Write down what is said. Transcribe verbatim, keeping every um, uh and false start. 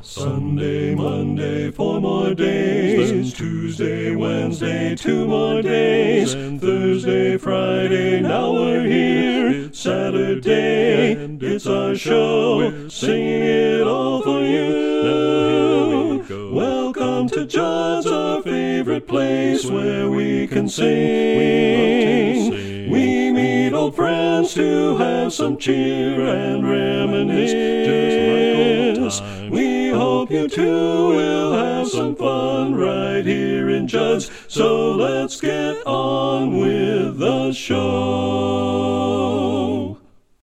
Sunday, Monday, four more days. Then Tuesday, Wednesday, two more days. Then Thursday, Friday, now we're here. It's Saturday, and it's our show. We're singing it all for you. Now here we go. Welcome to Judd's, our favorite place where we can sing. We meet old friends to have some cheer and reminisce, just like old times. We hope you too will have some fun right here in Judd's. So let's get on with the show.